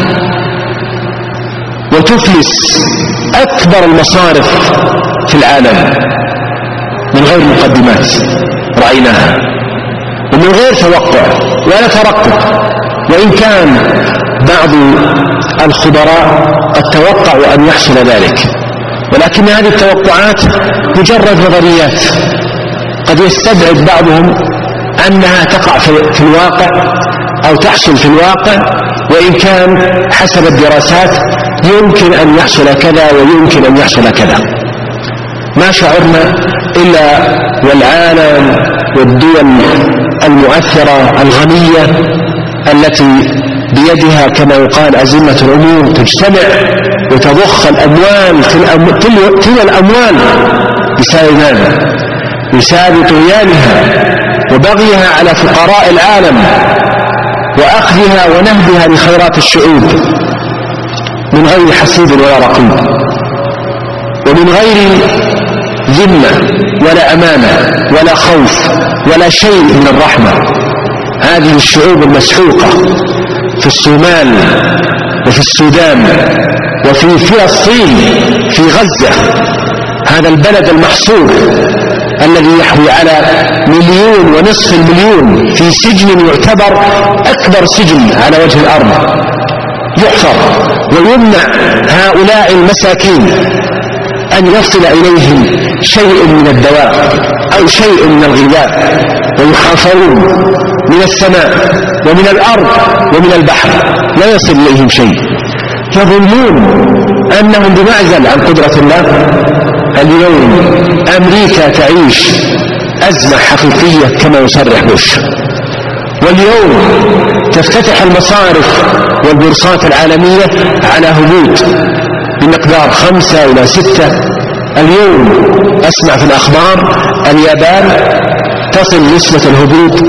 وتفلس أكبر المصارف في العالم من غير مقدمات رأيناها، ومن غير توقع ولا ترقب، وإن كان بعض الخبراء قد توقعوا أن يحصل ذلك، ولكن هذه التوقعات مجرد نظريات. قد يستبعد بعضهم أنها تقع في الواقع أو تحصل في الواقع، وإن كان حسب الدراسات يمكن أن يحصل كذا ويمكن أن يحصل كذا. ما شعرنا إلا والعالم والدول المؤثرة الغنية التي بيدها كما يقال أزمة الأمور تجتمع وتضخ الأموال تلو الأموال بسبب ماذا؟ بسبب طغيانها وبغيها على فقراء العالم وأخذها ونهبها لخيرات الشعوب من غير حسيب ولا رقيب، ومن غير ذمة ولا أمانة ولا خوف ولا شيء من الرحمة. هذه الشعوب المسحوقة في الصومال وفي السودان وفي فلسطين في غزة، هذا البلد المحصور الذي يحوي على 1.5 مليون في سجن يعتبر أكبر سجن على وجه الأرض، يحفر ويمنع هؤلاء المساكين أن يصل إليهم شيء من الدواء أو شيء من الغذاء، ويحاصرون من السماء ومن الأرض ومن البحر لا يصل إليهم شيء، يظنون أنهم بمعزل عن قدرة الله. اليوم أمريكا تعيش أزمة حقيقية كما يصرح بوش، واليوم تفتتح المصارف والبورصات العالمية على هبوط بمقدار 5 إلى 6. اليوم أسمع في الأخبار اليابان تصل نسبة الهبوط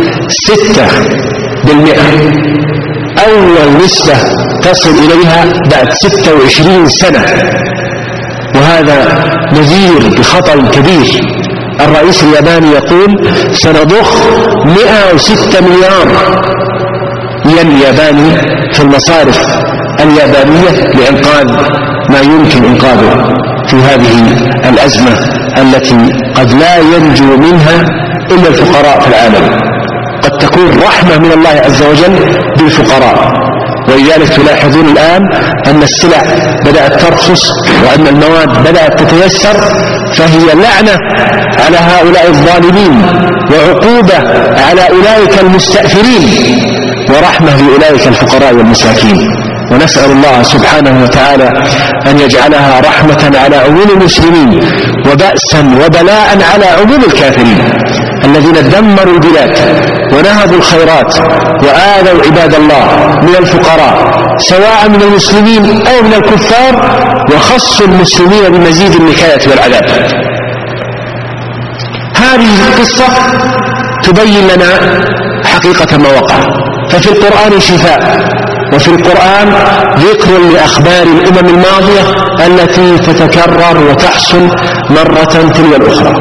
6%، أول نسبة تصل إليها بعد 26 سنة، وهذا نذير بخطر كبير. الرئيس الياباني يقول سنضخ 106 مليار ين ياباني في المصارف اليابانية لإنقاذ ما يمكن إنقاذه في هذه الأزمة التي قد لا ينجو منها إلا الفقراء في العالم. قد تكون رحمة من الله عز وجل بالفقراء، ولذلك تلاحظون الآن أن السلع بدأت ترخص وأن المواد بدأت تتيسر، فهي لعنة على هؤلاء الظالمين وعقوبة على أولئك المستأثرين ورحمة لأولئك الفقراء والمساكين. ونسأل الله سبحانه وتعالى أن يجعلها رحمة على عموم المسلمين وبأسا وبلاء على عموم الكافرين الذين دمروا البلاد ونهبوا الخيرات وآذوا عباد الله من الفقراء سواء من المسلمين أو من الكفار، وخصوا المسلمين بمزيد النكاية والعذاب. هذه القصة تبين لنا حقيقة ما وقع. ففي القرآن شفاء، وفي القرآن ذكر لأخبار الأمم الماضية التي تتكرر وتحصل مرة تلو الأخرى.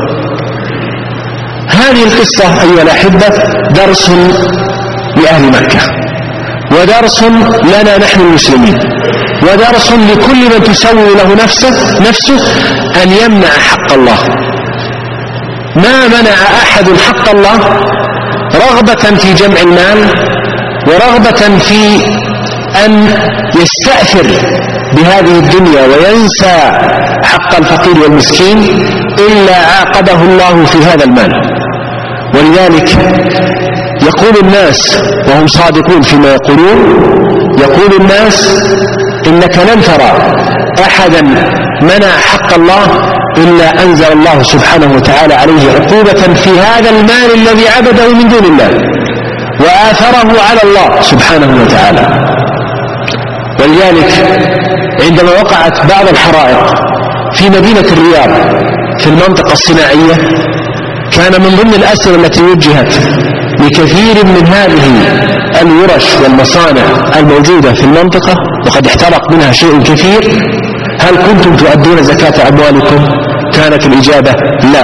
هذه القصة أيها الأحبة درس لأهل مكة، ودرس لنا نحن المسلمين، ودرس لكل من تسوي له نفسه أن يمنع حق الله. ما منع أحد حق الله رغبة في جمع المال ورغبة في أن يستأثر بهذه الدنيا وينسى حق الفقير والمسكين إلا عاقبه الله في هذا المال. ولذلك يقول الناس وهم صادقون فيما يقول الناس إنك لن ترى أحدا منع حق الله إلا أنزل الله سبحانه وتعالى عليه عقوبة في هذا المال الذي عبده من دون الله وآثره على الله سبحانه وتعالى. ولذلك عندما وقعت بعض الحرائق في مدينة الرياض في المنطقة الصناعية، كان من ضمن الأسئلة التي وجهت لكثير من هذه الورش والمصانع الموجودة في المنطقة وقد احترق منها شيء كثير: هل كنتم تؤدون زكاة أموالكم؟ كانت الإجابة لا.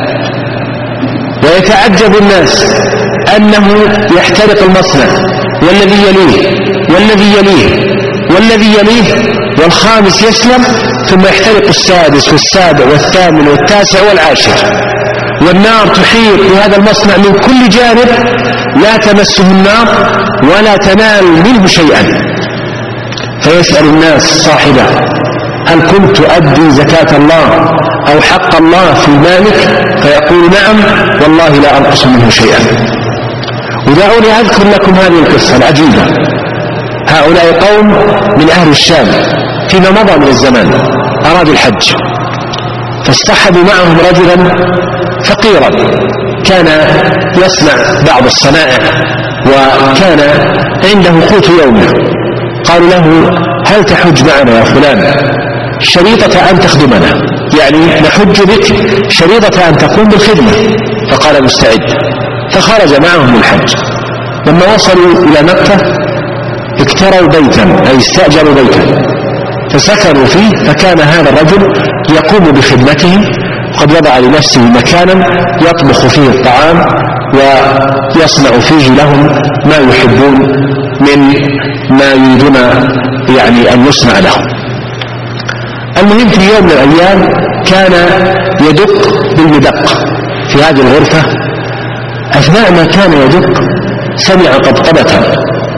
ويتعجب الناس أنه يحترق المصنع والذي يليه والذي يليه والذي يليه والخامس يسلم، ثم يحترق السادس والسابع والثامن والتاسع والعاشر، والنار تحيط بهذا المصنع من كل جانب، لا تمسه النار ولا تنال منه شيئا. فيسأل الناس صاحبه: هل كنت تؤدي زكاة الله أو حق الله في مالك؟ فيقول: نعم والله لا أنقص منه شيئا. ودعوني أذكر لكم هذه القصة العجيبة. هؤلاء قوم من أهل الشام فيما مضى من الزمان أرادوا الحج، فاصطحبوا معهم رجلا فقيرا كان يصنع بعض الصنائع وكان عنده قوت يومه. قالوا له: هل تحج معنا يا فلان شريطة أن تخدمنا؟ يعني نحج بك شريطة أن تقوم بالخدمة. فقال: مستعد. فخرج معهم للحج. لما وصلوا إلى مكة اكتروا بيتا، أي استأجروا بيتا فسكنوا فيه، فكان هذا الرجل يقوم بخدمتهم، قد وضع لنفسه مكانا يطبخ فيه الطعام ويصنع فيه لهم ما يحبون من ما يريدون يعني أن يصنع لهم. المهم في يوم من الأيام كان يدق بالمدق في هذه الغرفة. أثناء ما كان يدق سمع طبطبة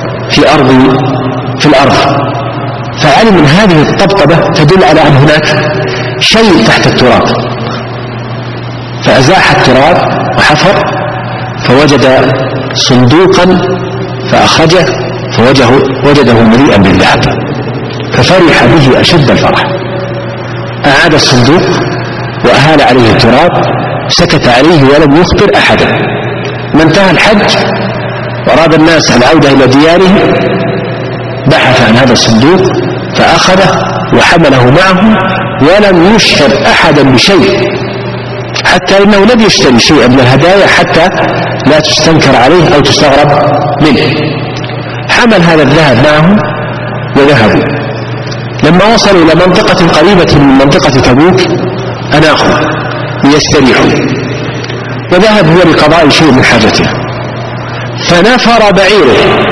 في الأرض، فعلم من هذه الطبطبة تدل على أن هناك شيء تحت التراب، فأزاح التراب وحفر فوجد صندوقا فأخرجه فوجده مليئا بالذهب، ففرح به أشد الفرح. أعاد الصندوق وأهال عليه التراب، سكت عليه ولم يخبر أحدا. ما انتهى الحج وأراد الناس العودة إلى ديارهم، بحث عن هذا الصندوق فأخذه وحمله معه ولم يشعر أحدا بشيء، حتى إنه لم يشتري شيئا من الهدايا حتى لا تستنكر عليه أو تستغرب منه. حمل هذا الذهب معه وذهبوا. لما وصلوا إلى منطقة قريبة من منطقة تبوك أناخوا ليستريحوا، وذهب هو لقضاء شيء من حاجته، فنفر بعيره،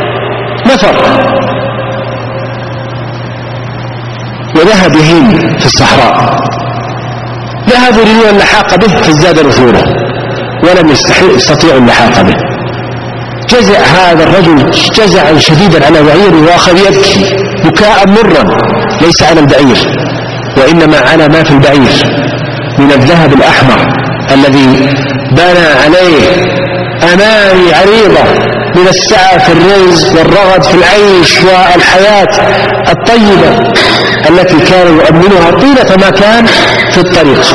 وذهب يهيم في الصحراء. ذهبوا ليروا اللحاق به فازداد نفوره ولم يستطيعوا اللحاق به. جزع هذا الرجل جزعا شديدا على بعيره وأخذ يبكي بكاء مرا، ليس على البعير وإنما على ما في البعير من الذهب الأحمر الذي بنى عليه أماني عريضة من السعة في الرزق والرغد في العيش والحياة الطيبة التي كانوا يؤمنها طيلة ما كان في الطريق.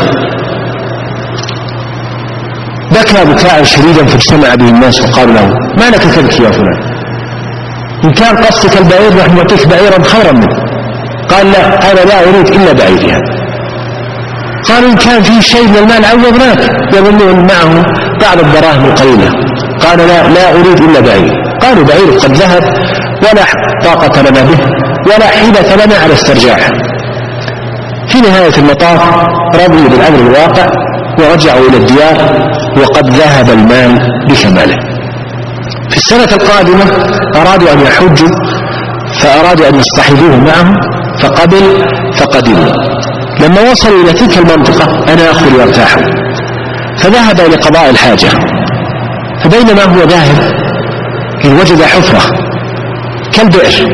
بكى بكاء شديدا فاجتمع به الناس وقالوا له: ما لك تبكي يا فلان؟ إن كان قصدك البعير نحن نعطيك بعيرا خيرا منه. قال: لا، أنا لا أريد إلا بعيري هذا. قالوا إن كان في شيء من المال عوضناك، يظنون معه بعض الدراهم القليلة. قال لا أريد إلا بعير. قالوا بعير قد ذهب ولا طاقة لنا به ولا حيلة لنا على استرجاعه. في نهاية المطاف رضوا بالأمر الواقع ورجعوا إلى الديار وقد ذهب المال بكماله. في السنة القادمة أرادوا أن يحجوا فأرادوا أن يصطحبوه معهم فقبل فقدموا. لما وصلوا إلى تلك المنطقة أناخوا وارتاحوا، فذهب لقضاء الحاجة، فبينما هو ذاهب إذ وجد حفرة كالبئر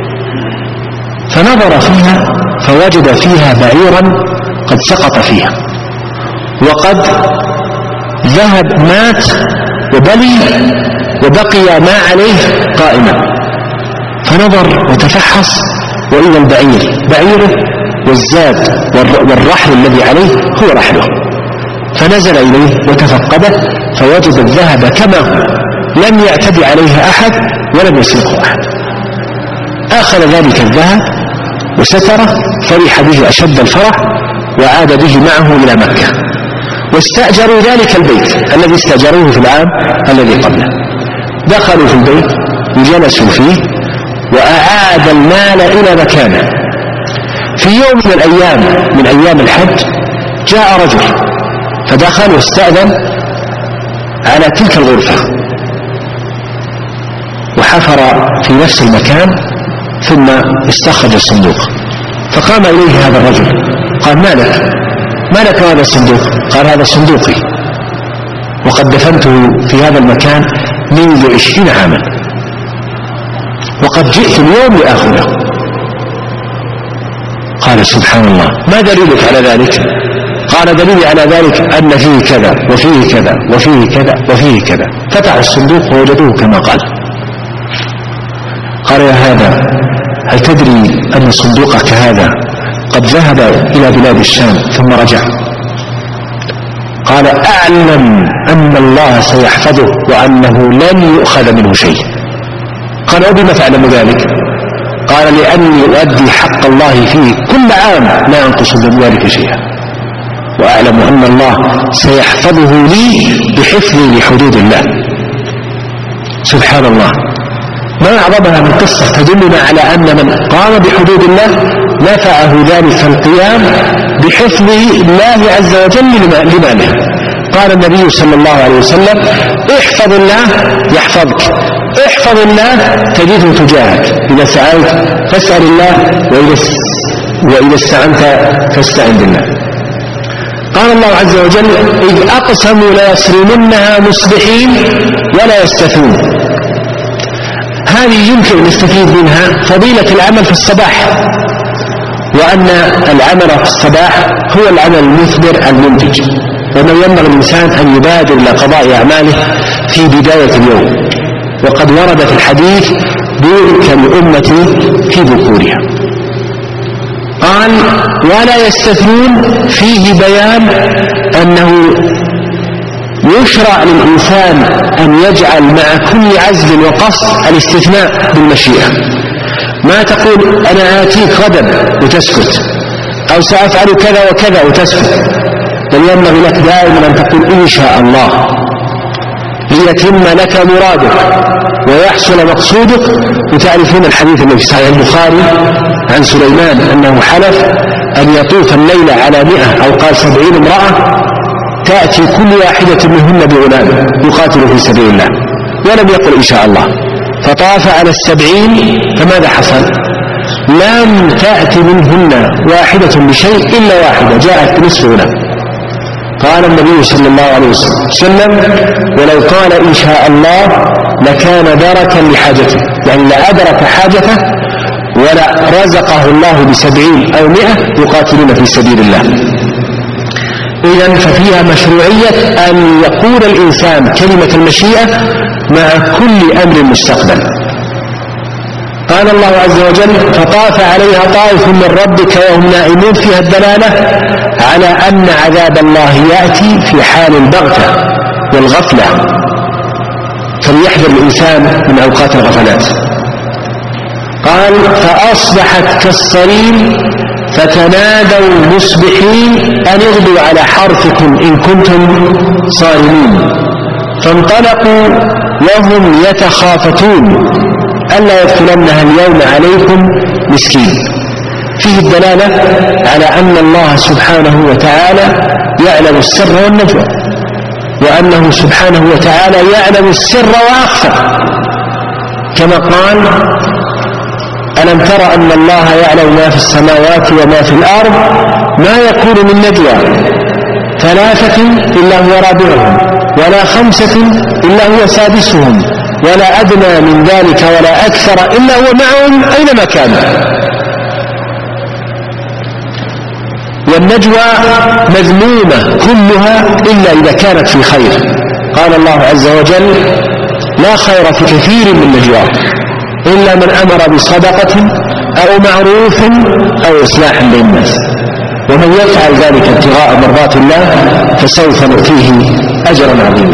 فنظر فيها فوجد فيها بعيرا قد سقط فيها وقد ذهب مات وبلي وبقي ما عليه قائما. فنظر وتفحص وإذا البعير بعيره والزاد والرحل الذي عليه هو رحله، فنزل إليه وتفقده فوجد الذهب كما هو لم يعتدي عليه أحد ولم يسرقه أحد. أخذ ذلك الذهب وستره فرح به أشد الفرح وعاد به معه إلى مكة، واستأجروا ذلك البيت الذي استأجروه في العام الذي قبله. دخلوا في البيت وجلسوا فيه وأعاد المال إلى مكانه. في يوم من أيام الحج جاء رجل فدخل واستأذن على تلك الغرفة وحفر في نفس المكان ثم استخرج الصندوق، فقام إليه هذا الرجل قال ما لك هذا الصندوق؟ قال هذا صندوقي وقد دفنته في هذا المكان منذ 20 عاما وقد جئت اليوم لآخذه. قال سبحان الله، ما دليلك على ذلك؟ قال دليلي على ذلك أن فيه كذا وفيه كذا وفيه كذا وفيه كذا. فتحوا الصندوق ووجدوه كما قال. قال يا هذا هل تدري أن صندوقك هذا قد ذهب إلى بلاد الشام ثم رجع؟ قال أعلم أن الله سيحفظه وأنه لن يؤخذ منه شيء. قال وبما تعلم ذلك؟ قال لأني أؤدي حق الله فيه كل عام لا ينقص من ذلك شيئا، وأعلم أن الله سيحفظه لي بحفظي لحدود الله. سبحان الله، ما أعظمها من قصة تدلنا على أن من قام بحدود الله نفعه ذلك القيام بحفظ الله عز وجل لماله. قال النبي صلى الله عليه وسلم احفظ الله يحفظك، احفظ الله تجده تجاهك، إذا سألت فاسأل الله وإذا استعنت فاستعن بالله. قال الله عز وجل إذ أقسموا ليصرمنها مصبحين ولا يستثنون. هذه يمكن نستفيد منها فضيلة العمل في الصباح، وأن العمل في الصباح هو العمل المثمر المنتج، وأنه ينبغي الإنسان أن يبادر إلى قضاء أعماله في بداية اليوم. وقد ورد في الحديث بورك الأمة في بكورها. قال ولا يستثنون فيه بيان أنه يشرع للإنسان أن يجعل مع كل عزم وقصد الاستثناء بالمشيئة. ما تقول أنا آتيك غدا وتسكت، أو سأفعل كذا وكذا وتسكت، بل ينبغي لك دائما أن تقول إن شاء الله ليتم لك مرادك ويحصل مقصودك. وتعرفون الحديث الذي في صحيح البخاري عن سليمان أنه حلف أن يطوف الليلة على 100 أو قال 70 امرأة تأتي كل واحدة منهن بغلام يقاتل في سبيل الله، ولم يقل إن شاء الله، فطاف على 70 فماذا حصل؟ لم تأتي منهن واحدة بشيء إلا واحدة جاءت بنصف غلام. قال النبي صلى الله عليه وسلم ولو قال إن شاء الله لكان دركا لحاجته، يعني لأدرك حاجته ولرزقه الله ب70 أو 100 يقاتلون في سبيل الله. إذن ففيها مشروعية أن يقول الإنسان كلمة المشيئة مع كل أمر مستقبل. قال الله عز وجل فطاف عليها طائف من ربك وهم نائمون، فيها الدلالة على أن عذاب الله يأتي في حال البغتة والغفلة، فليحذر الإنسان من أوقات الغفلات. قال فأصبحت كالصريم فتنادوا مصبحين أن اغدوا على حرثكم إن كنتم صارمين، فانطلقوا وهم يتخافتون ألا يدخلنها اليوم عليكم مسكين. فيه الدلالة على أن الله سبحانه وتعالى يعلم السر والنجوى، وأنه سبحانه وتعالى يعلم السر وأخفى، كما قال: ألم تر أن الله يعلم ما في السماوات وما في الأرض ما يكون من نجوى ثلاثة إلا هو رابعهم ولا خمسة إلا هو سادسهم ولا أدنى من ذلك ولا أكثر إلا هو معهم أينما كانوا. والنجوى مذمومة كلها إلا إذا كانت في خير. قال الله عز وجل: لا خير في كثير من نجواهم إلا من أمر بصدقة أو معروف أو إصلاح بين الناس، ومن يفعل ذلك ابتغاء مرضات الله فسوف نؤتيه أجرا عظيما.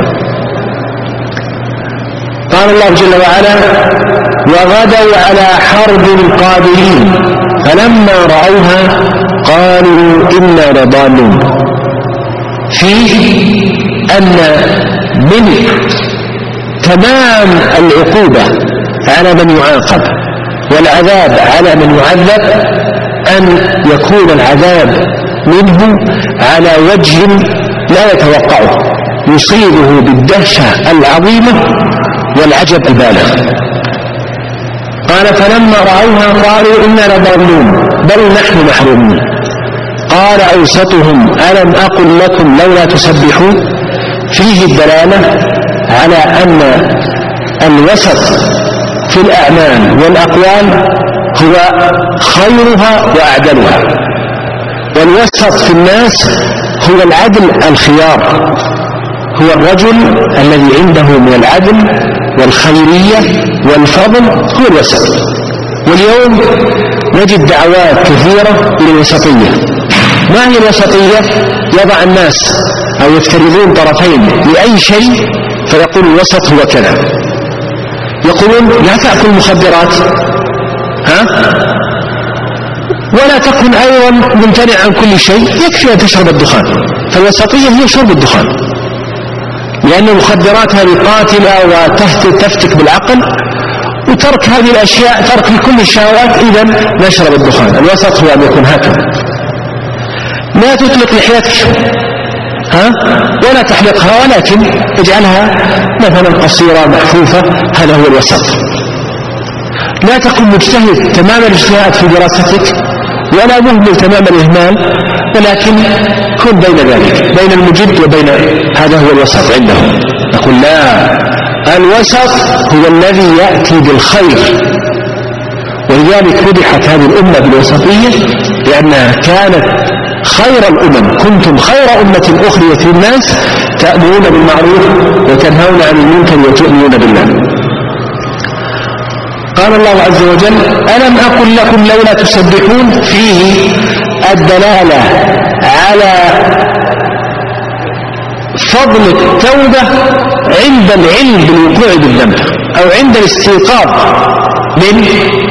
قال الله جل وعلا: وغدوا على حرب قادرين فلما رأوها قالوا إنا لضالون. فيه أن من تمام العقوبة على من يعاقب والعذاب على من يعذب أن يكون العذاب منه على وجه لا يتوقعه، يصيبه بالدهشة العظيمة والعجب البالغ. قال: فلما رأوها قالوا إنا لضالون بل نحن محرومون. قال أوسطهم: ألم أقل لكم لولا تسبحون. فيه الدلالة على أن الوسط في الأعمال والأقوال هو خيرها وأعدلها، والوسط في الناس هو العدل الخيار، هو الرجل الذي عنده من العدل والخيرية والفضل هو الوسط. واليوم نجد دعوات كثيرة إلى الوسطية. ما هي الوسطية؟ يضع الناس أو يفترضون طرفين لأي شيء فيقول الوسط هو كذا. يقولون: لا تأكل مخدرات ولا تكن أيضا ممتنع عن كل شيء، يكفي أن تشرب الدخان. فالوسطية هي شرب الدخان، لأن المخدرات هذه قاتلة وتفتك بالعقل، وترك هذه الأشياء ترك لكل الشهوات، إذن نشرب الدخان. الوسط هو أن يكون هكذا. لا تطلق لحيتك ولا تحلقها، ولكن اجعلها مثلا قصيرة محفوفة، هذا هو الوسط. لا تكن مجتهد تمام الاجتهاد في دراستك ولا مهمل تمام الإهمال، ولكن كن بين ذلك، بين المجد وبين، هذا هو الوسط عندهم. نقول: لا، الوسط هو الذي يأتي بالخير. ولذلك فضحت هذه الأمة بالوسطية لأنها كانت خير الأمم. كنتم خير أمة أخرجت للناس تأمرون بالمعروف وتنهون عن المنكر وتؤمنون بالله. قال الله عز وجل: ألم أقل لكم لولا تسبحون. فيه الدلالة على فضل التوبة عند العلم بالوقوع بالذنب أو عند الاستيقاظ من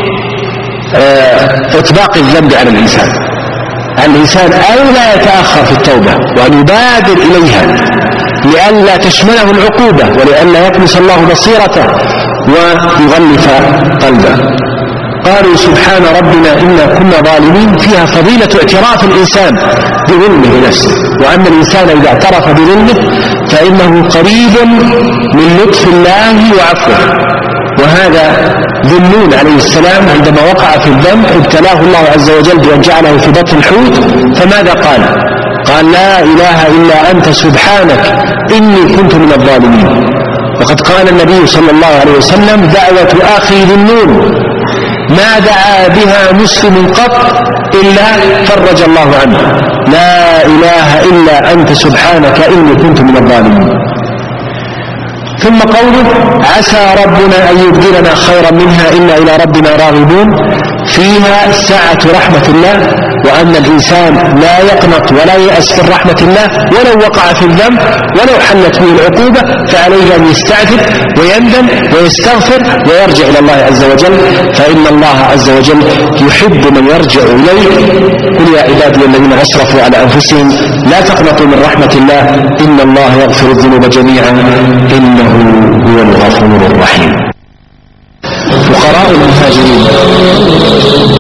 إطباق الذنب على الإنسان. الإنسان أولا يتأخر في التوبة وأن يبادر إليها لئلا تشمله العقوبة ولئلا يطمس الله بصيرته ويغلف قلبه. قالوا: سبحان ربنا إنا كنا ظالمين. فيها فضيلة اعتراف الإنسان بظلمه نفسه، وأن الإنسان إذا اعترف بظلمه فإنه قريب من لطف الله وعفوه. وهذا ذنون عليه السلام عندما وقع في الذنب ابتلاه الله عز وجل بأن جعله في بطن الحوت، فماذا قال؟ قال: لا إله إلا أنت سبحانك إني كنت من الظالمين. وقد قال النبي صلى الله عليه وسلم: دعوة أخي ذنون ما دعا بها مسلم قط إلا فرج الله عنه. لا إله إلا أنت سبحانك إني كنت من الظالمين. ثم قوله: عسى ربنا أن يبدلنا خيرا منها إنا إلى ربنا راغبون. فيها سعة رحمة الله وأن الإنسان لا يقنط ولا يأس من رحمة الله ولو وقع في الذنب ولو حلت به العقوبة، فعليه أن يستعجل ويندم ويستغفر ويرجع إلى الله عز وجل، فإن الله عز وجل يحب من يرجع إليه. قل يا عبادي الذين أسرفوا على أنفسهم لا تقنطوا من رحمة الله إن الله يغفر الذنوب جميعا إنه هو الغفور الرحيم. فقراء المهاجرين